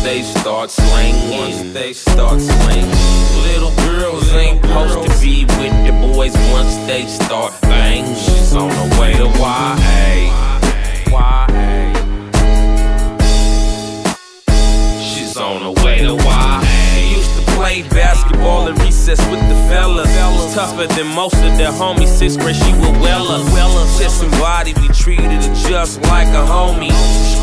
they start slinging. Little girls ain't supposed to be with the boys once they start banging. She's on her way to YA. She's on her way to YA. She used to play basketball at recess with the fellas. Was tougher than most of their homies. 6th grade, she was Wella. Chest and body, we treated her just like a homie.